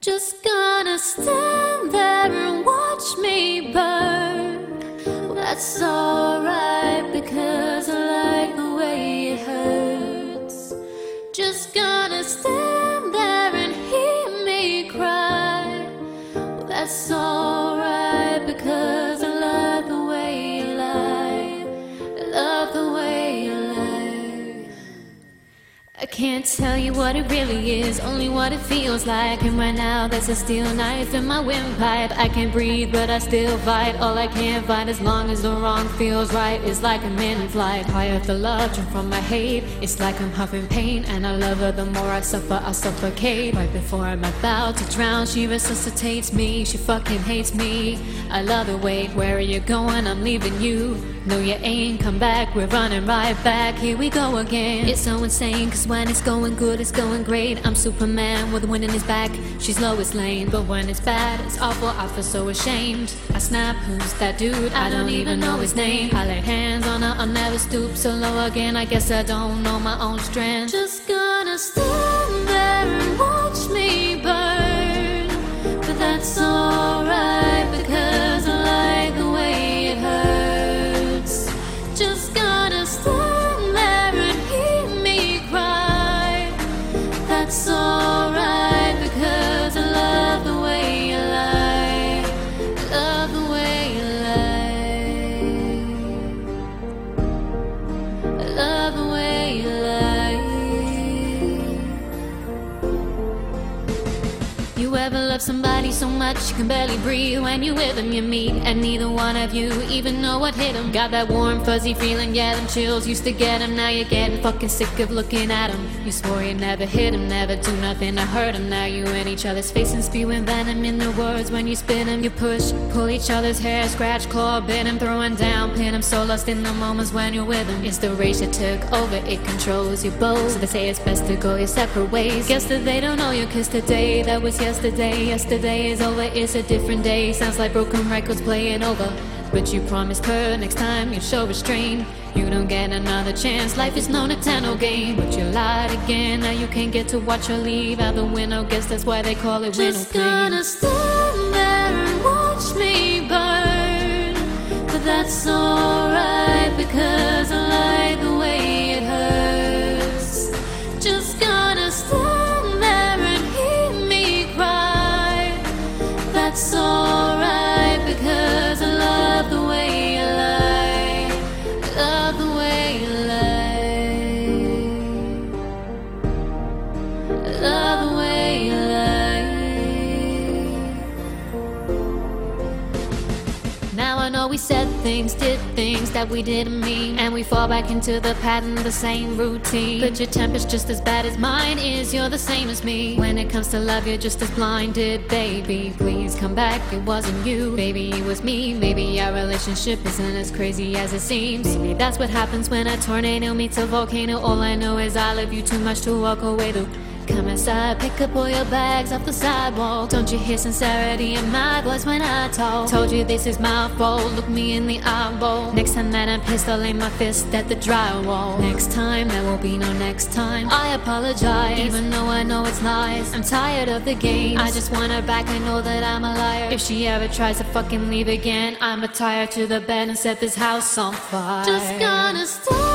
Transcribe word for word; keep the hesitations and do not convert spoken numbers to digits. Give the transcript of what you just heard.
Just gonna stand there and watch me burn. Well, that's alright because I like the way it hurts. Just gonna stand there and hear me cry. Well, that's alright because I love the way you lie. I love the way you lie. I can't tell you what it really is, only what it feels like. And right now there's a steel knife in my windpipe. I can't breathe but I still fight. All I can fight as long as the wrong feels right. It's like I'm in flight, high off the love drawn from my hate. It's like I'm huffing pain and I love her. The more I suffer I suffocate. Right before I'm about to drown she resuscitates me. She fucking hates me. I love the way, where are you going? I'm leaving you. No you ain't, come back, we're running right back. Here we go again. It's so insane cause when it's going good it's going great. I'm Superman with the wind in his back. She's Lois Lane, but when it's bad it's awful. I feel so ashamed. I snap, who's that dude? I don't even know his name. I lay hands on her, I'll never stoop so low again. I guess I don't know my own strength. Just gonna stand there and watch me burn. But that's alright because I like the way it hurts. Just gonna stand there and hear me cry. That's alright because I love the way you lie. I love the way you lie. I love the way you lie. You ever love somebody so much you can barely breathe? When you with them you meet and neither one of you even know what hit them. Got that warm fuzzy feeling, yeah them chills used to get them. Now you're getting fucking sick of looking at them. You swore you never hit him, never do nothing to hurt him. Now you in each other's face and spewing venom in their words. When you spin them, you push, pull each other's hair, scratch, claw, bit him, throwing down, pin him. So lost in the moments when you're with him. It's the rage that took over, it controls you both. So they say it's best to go your separate ways. Guess that they don't know you cause today that was yesterday. Yesterday is over, it's a different day. Sounds like broken records playing over. But you promised her next time you'd show restraint. You don't get another chance, life is no Nintendo game. But you lied again, now you can't get to watch her leave out the window. Guess that's why they call it window Just pane. gonna stand there and watch me burn. But that's alright because I like the way it hurts. Just gonna stand there and hear me cry. That's alright because I love the way you lie. I love the way you lie. I love the way you lie. Now I know we said things, did things that we didn't mean, and we fall back into the pattern, the same routine. But your temper's just as bad as mine is, you're the same as me. When it comes to love you're just as blinded, baby. Please come back, it wasn't you, baby, it was me. Maybe our relationship isn't as crazy as it seems. Maybe that's what happens when a tornado meets a volcano. All I know is I love you too much to walk away to. Come inside, pick up all your bags off the sidewalk. Don't you hear sincerity in my voice when I talk? Told you this is my fault, look me in the eyeball. Next time that I'm pissed I'll aim my fist at the drywall. Next time, there will be no next time. I apologize, even though I know it's lies. I'm tired of the games, I just want her back, I know that I'm a liar. If she ever tries to fucking leave again, I'ma tie her to the bed and set this house on fire. Just gonna stop